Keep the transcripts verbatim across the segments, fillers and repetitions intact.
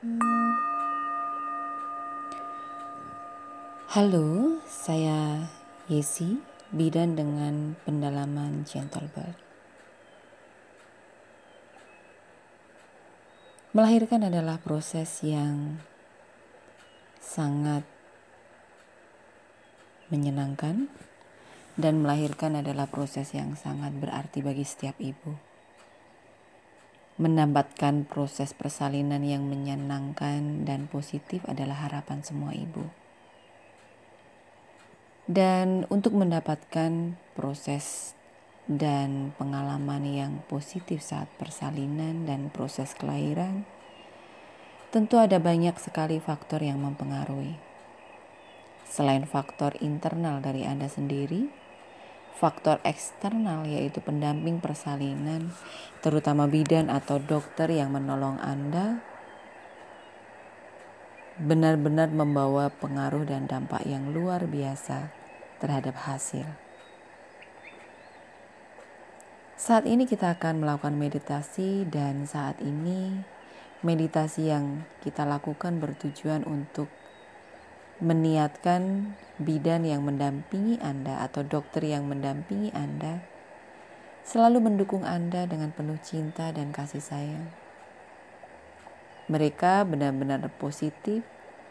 Halo, saya Yesi, bidan dengan pendalaman Gentle Birth. Melahirkan adalah proses yang sangat menyenangkan dan melahirkan adalah proses yang sangat berarti bagi setiap ibu. Mendapatkan proses persalinan yang menyenangkan dan positif adalah harapan semua ibu. Dan untuk mendapatkan proses dan pengalaman yang positif saat persalinan dan proses kelahiran, tentu ada banyak sekali faktor yang mempengaruhi. Selain faktor internal dari Anda sendiri, faktor eksternal yaitu pendamping persalinan, terutama bidan atau dokter yang menolong Anda, benar-benar membawa pengaruh dan dampak yang luar biasa terhadap hasil. Saat ini kita akan melakukan meditasi, dan saat ini meditasi yang kita lakukan bertujuan untuk meniatkan bidan yang mendampingi Anda atau dokter yang mendampingi Anda selalu mendukung Anda dengan penuh cinta dan kasih sayang. Mereka benar-benar positif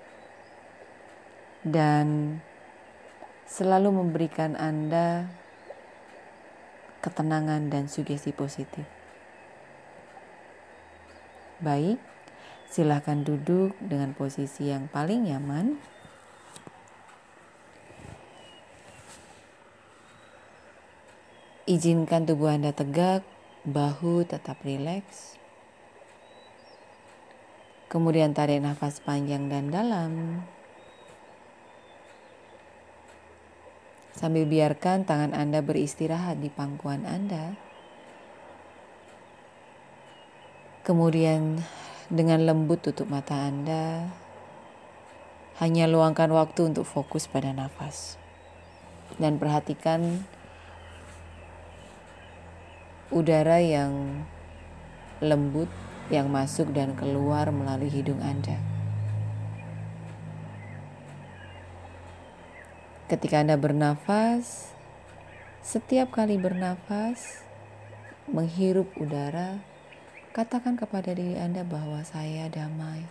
dan selalu memberikan Anda ketenangan dan sugesti positif. Baik, silakan duduk dengan posisi yang paling nyaman. Izinkan tubuh Anda tegak, bahu tetap rileks. Kemudian tarik nafas panjang dan dalam. Sambil biarkan tangan Anda beristirahat di pangkuan Anda. Kemudian dengan lembut tutup mata Anda. Hanya luangkan waktu untuk fokus pada nafas. Dan perhatikan udara yang lembut yang masuk dan keluar melalui hidung Anda. Ketika Anda bernafas, setiap kali bernafas, menghirup udara, katakan kepada diri Anda bahwa saya damai.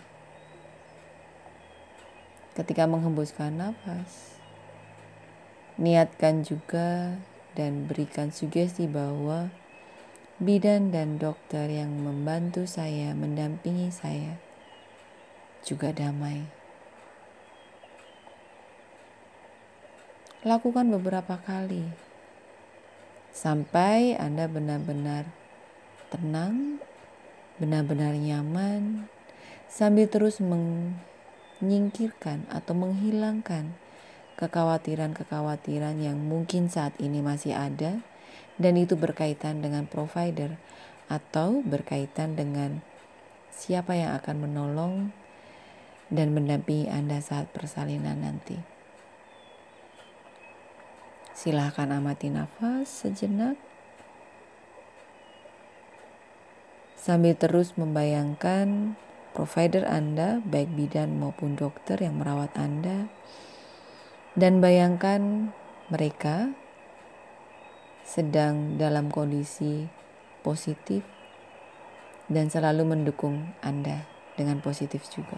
Ketika menghembuskan nafas, niatkan juga dan berikan sugesti bahwa bidan dan dokter yang membantu saya, mendampingi saya, juga damai. Lakukan beberapa kali, sampai Anda benar-benar tenang, benar-benar nyaman, sambil terus menyingkirkan atau menghilangkan kekhawatiran-kekhawatiran yang mungkin saat ini masih ada, dan itu berkaitan dengan provider atau berkaitan dengan siapa yang akan menolong dan mendampingi Anda saat persalinan nanti. Silahkan amati nafas sejenak sambil terus membayangkan provider Anda, baik bidan maupun dokter yang merawat Anda, dan bayangkan mereka sedang dalam kondisi positif dan selalu mendukung Anda dengan positif juga.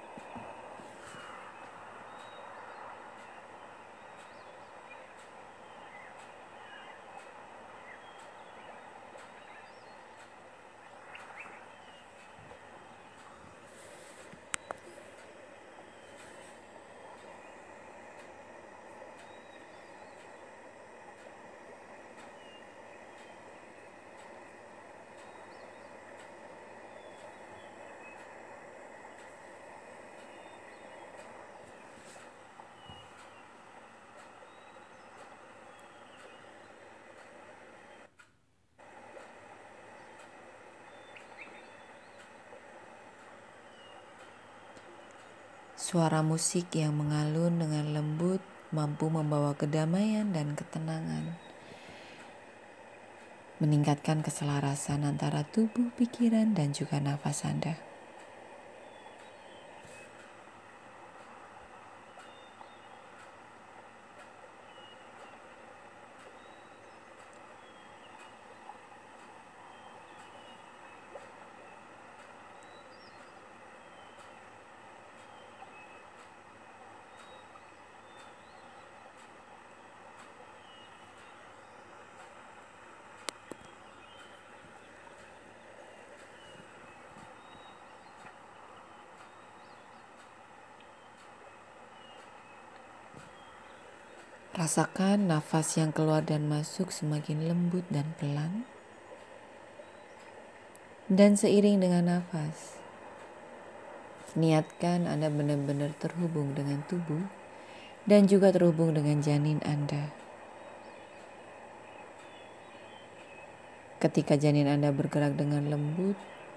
Suara musik yang mengalun dengan lembut mampu membawa kedamaian dan ketenangan, meningkatkan keselarasan antara tubuh, pikiran, dan juga nafas Anda. Rasakan nafas yang keluar dan masuk semakin lembut dan pelan. Dan seiring dengan nafas, niatkan Anda benar-benar terhubung dengan tubuh dan juga terhubung dengan janin Anda. Ketika janin Anda bergerak dengan lembut,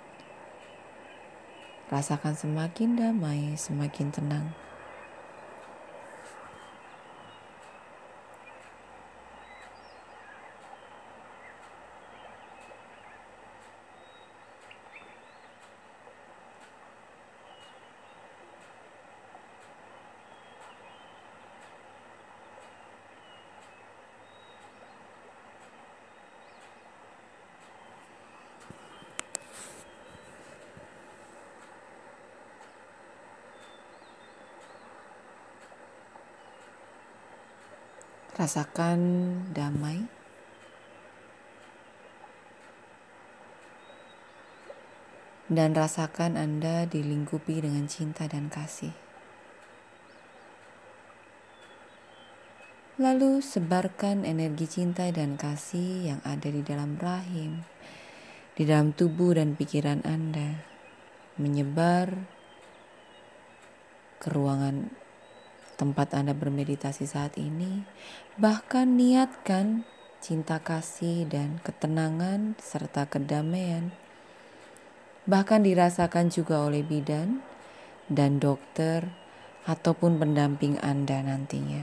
rasakan semakin damai, semakin tenang. Rasakan damai. Dan rasakan Anda dilingkupi dengan cinta dan kasih. Lalu sebarkan energi cinta dan kasih yang ada di dalam rahim, di dalam tubuh dan pikiran Anda, menyebar ke ruangan tempat Anda bermeditasi saat ini. Bahkan niatkan cinta kasih dan ketenangan serta kedamaian bahkan dirasakan juga oleh bidan dan dokter ataupun pendamping Anda nantinya.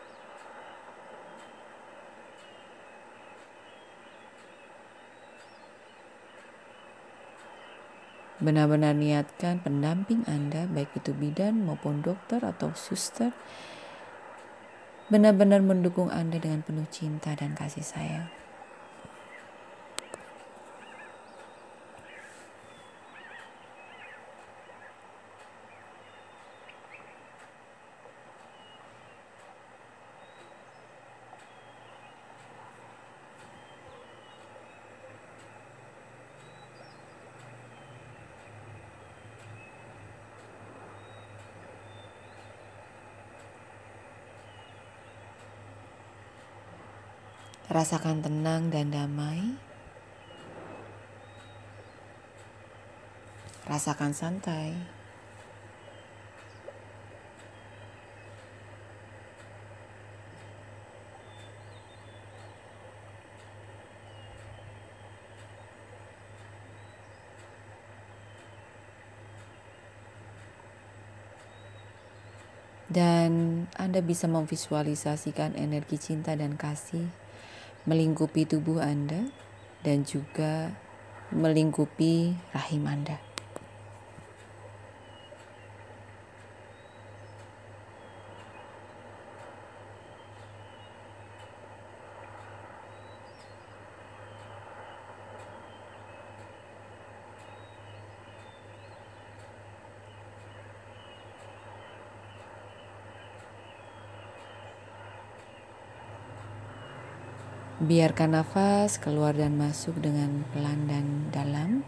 Benar-benar niatkan pendamping Anda, baik itu bidan maupun dokter atau suster, benar-benar mendukung Anda dengan penuh cinta dan kasih sayang. Rasakan tenang dan damai. Rasakan santai. Dan Anda bisa memvisualisasikan energi cinta dan kasih melingkupi tubuh Anda dan juga melingkupi rahim Anda. Biarkan nafas keluar dan masuk dengan pelan dan dalam.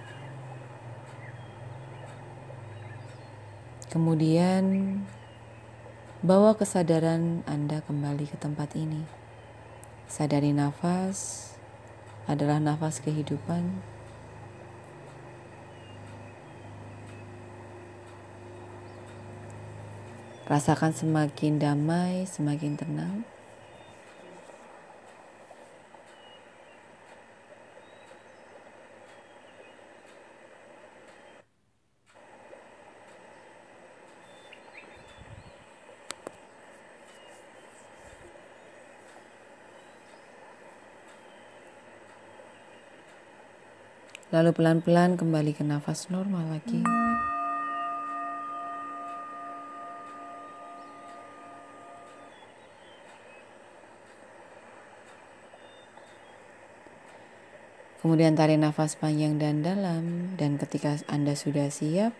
Kemudian bawa kesadaran Anda kembali ke tempat ini. Sadari nafas adalah nafas kehidupan. Rasakan semakin damai, semakin tenang. Lalu pelan-pelan kembali ke nafas normal lagi. Kemudian tarik nafas panjang dan dalam, dan ketika Anda sudah siap,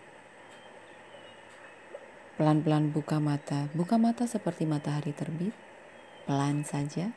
pelan-pelan buka mata. Buka mata seperti matahari terbit, pelan saja.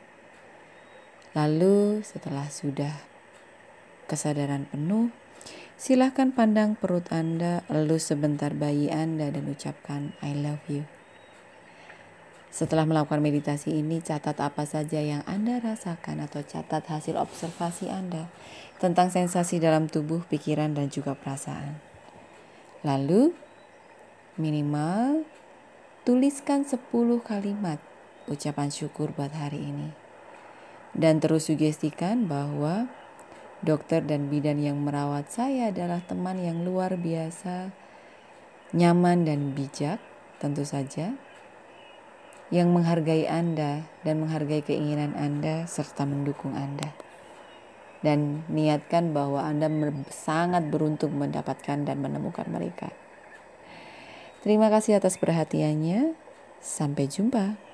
Lalu setelah sudah kesadaran penuh, silakan pandang perut Anda, elus sebentar bayi Anda dan ucapkan I love you. Setelah melakukan meditasi ini, catat apa saja yang Anda rasakan atau catat hasil observasi Anda tentang sensasi dalam tubuh, pikiran, dan juga perasaan. Lalu, minimal tuliskan sepuluh kalimat ucapan syukur buat hari ini. Dan terus sugestikan bahwa dokter dan bidan yang merawat saya adalah teman yang luar biasa, nyaman dan bijak tentu saja, yang menghargai Anda dan menghargai keinginan Anda serta mendukung Anda. Dan niatkan bahwa Anda sangat beruntung mendapatkan dan menemukan mereka. Terima kasih atas perhatiannya. Sampai jumpa.